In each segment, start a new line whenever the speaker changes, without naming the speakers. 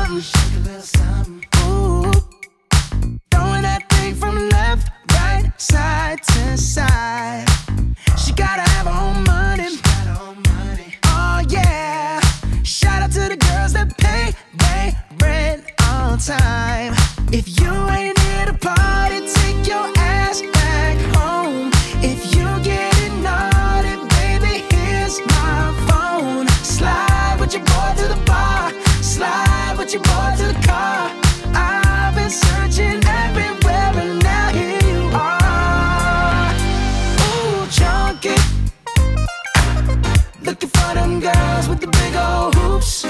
something. Shake a little something. Ooh, throwing that thing from left, right, side to side. She gotta have her own money. Oh yeah. Shout out to the girls that pay their rent on time. If you ain't here to party, take your ass back home. If you getting naughty, baby, here's my phone. Slide with your boy to the bar. Slide with your boy to the car. I've been searching everywhere and now here you are. Ooh, junkie, looking for them girls with the big old hoops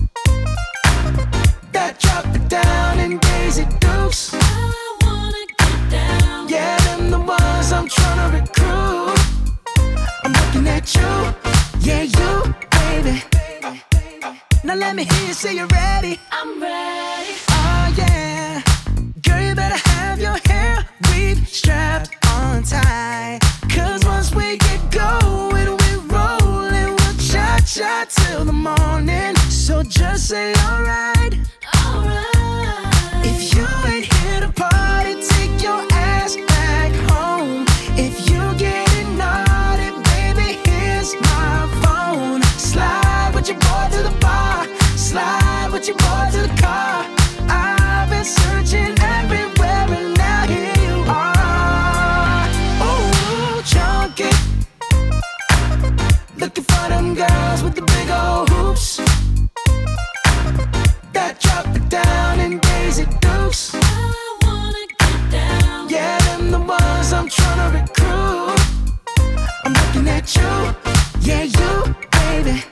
that drop it down in Daisy Dukes.
I wanna get down.
Yeah, them the ones I'm tryna recruit. I'm looking at you, yeah, you, baby. Now let me hear you say you're ready.
I'm ready.
Oh yeah, girl, you better have your hair weave strapped on tight. Cause once we get going, we're rolling. We'll cha-cha till the morning. So just say alright.
Alright.
If you ain't here to party, take your ass back home. If you getting naughty, baby, here's my phone. Slide with your boy to the bar. Slide with your boy to the car. I've been searching everywhere and now here you are. Ooh, junkie, looking for them girls with the big old hoops that drop it down in Daisy Dukes.
I wanna get down.
Yeah, them the ones I'm tryna recruit. I'm looking at you, yeah, you, baby.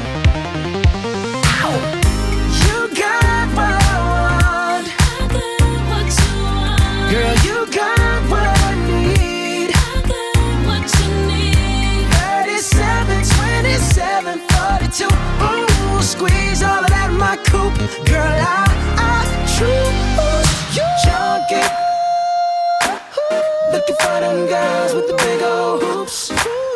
Ow. You got what I want.
I got what you want.
Girl, you got what I need.
I got what you need.
37, 27, 42. Ooh, squeeze all of that in my coupe. Girl, I choose you. Junkie, looking for them girls with the big old hoops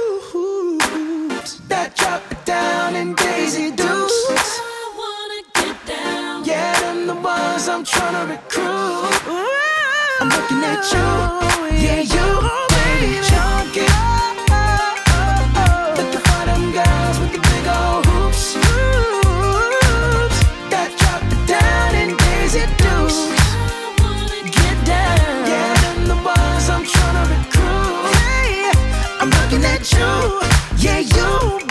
that drop it down in Daisy Dukes.
I wanna get down.
Yeah, them the ones I'm tryna recruit. I'm looking at you, yeah, you, baby. Junkie, looking for them girls with the big old hoops that drop it down in Daisy Dukes.
I wanna get down.
Yeah, them the ones I'm tryna recruit. Hey, I'm looking at you, yeah, you,